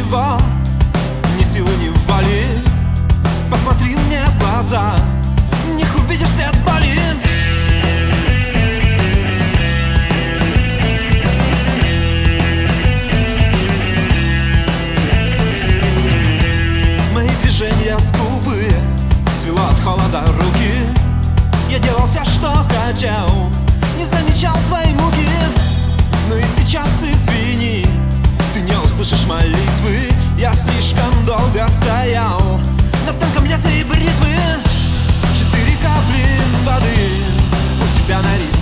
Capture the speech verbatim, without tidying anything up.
ничего, ни силы, ни воли. Посмотри мне в глаза, в них увидишь свет боли. Мои движения скупые, свело от холода руки. Я делал все, что хотел, не замечал твоей муки. Но и сейчас извини, ты не услышишь молитвы. Я слишком долго стоял на тонком лезвии бритвы. Четыре капли воды у тебя на рисунке.